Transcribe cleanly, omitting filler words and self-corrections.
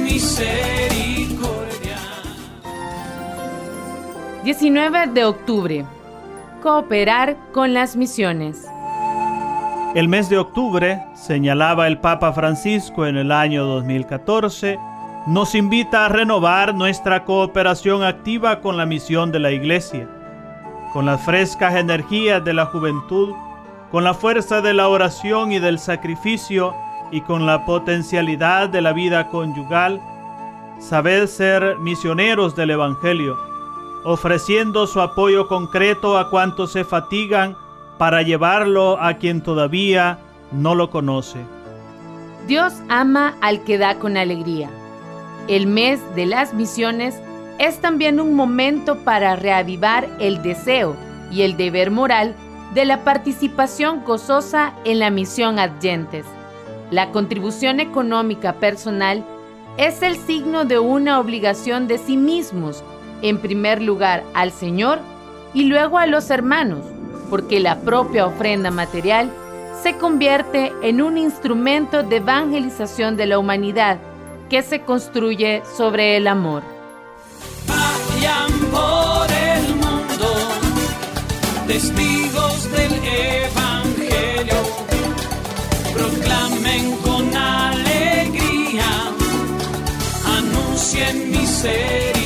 misericordia. 19 de octubre. Cooperar con las misiones. El mes de octubre, señalaba el Papa Francisco en el año 2014, nos invita a renovar nuestra cooperación activa con la misión de la Iglesia, con las frescas energías de la juventud, con la fuerza de la oración y del sacrificio y con la potencialidad de la vida conyugal. Saber ser misioneros del Evangelio, ofreciendo su apoyo concreto a cuantos se fatigan para llevarlo a quien todavía no lo conoce. Dios ama al que da con alegría. El mes de las misiones es también un momento para reavivar el deseo y el deber moral de la participación gozosa en la misión ad gentes. La contribución económica personal es el signo de una obligación de sí mismos, en primer lugar al Señor y luego a los hermanos, porque la propia ofrenda material se convierte en un instrumento de evangelización de la humanidad que se construye sobre el amor. Vayan por el mundo, testigos del Evangelio, proclamen con alegría, anuncien misericordia.